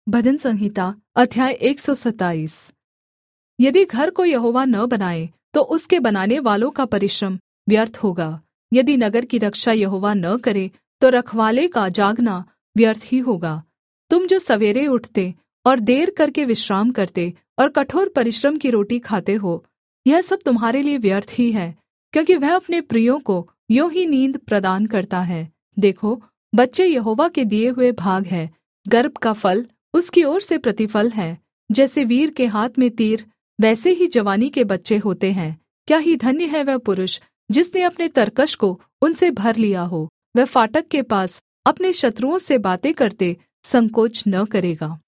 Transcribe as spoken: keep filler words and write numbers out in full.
भजन संहिता अध्याय एक सौ सत्ताईस। यदि घर को यहोवा न बनाए तो उसके बनानेवालों का परिश्रम व्यर्थ होगा। यदि नगर की रक्षा यहोवा न करे तो रखवाले का जागना व्यर्थ ही होगा। तुम जो सवेरे उठते और देर करके विश्राम करते और कठोर परिश्रम की रोटी खाते हो, यह सब तुम्हारे लिये व्यर्थ ही है, क्योंकि वह अपने प्रियों को यों ही नींद प्रदान करता है। देखो, बच्चे यहोवा के दिए हुए भाग हैं, गर्भ का फल उसकी ओर से प्रतिफल है। जैसे वीर के हाथ में तीर, वैसे ही जवानी के बच्चे होते हैं। क्या ही धन्य है वह पुरुष जिसने अपने तरकश को उनसे भर लिया हो। वह फाटक के पास अपने शत्रुओं से बातें करते संकोच न करेगा।